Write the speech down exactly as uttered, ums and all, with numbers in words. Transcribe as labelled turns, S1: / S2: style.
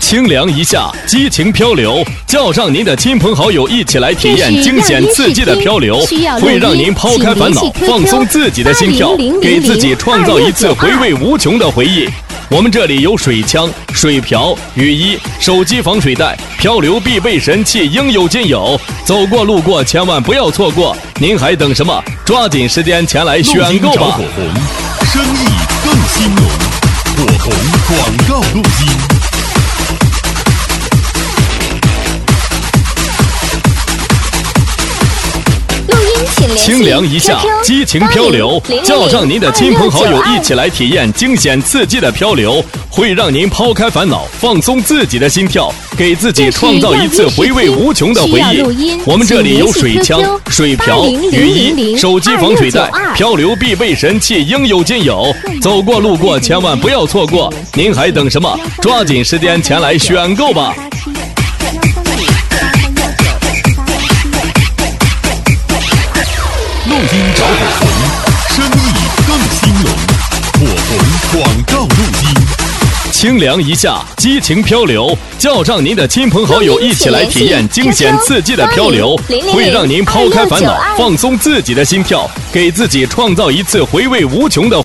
S1: 清凉一下，激情漂流，叫上您的亲朋好友一起来体验惊险刺激的漂流，会让您抛开烦恼，放松自己的心跳，给自己创造一次回味无穷的回忆。我们这里有水枪、水瓢、雨衣、手机防水袋，漂流必备神器应有尽有。走过路过千万不要错过，您还等什么？抓紧时间前来选购吧！
S2: 火红，生意更兴隆。火红广告录音。
S1: 清凉一下，激情漂流，叫上您的亲朋好友一起来体验惊险刺激的漂流，会让您抛开烦恼，放松自己的心跳，给自己创造一次回味无穷的回忆。我们这里有水枪、水瓢、雨衣、手机防水袋，漂流必备神器应有尽有。走过路过千万不要错过，您还等什么？抓紧时间前来选购吧！
S2: 录音找火红，生意更兴隆。火红广告录音。
S1: 清凉一下，激情漂流，叫上您的亲朋好友一起来体验惊险刺激的漂流，会让您抛开烦恼，放松自己的心跳，给自己创造一次回味无穷的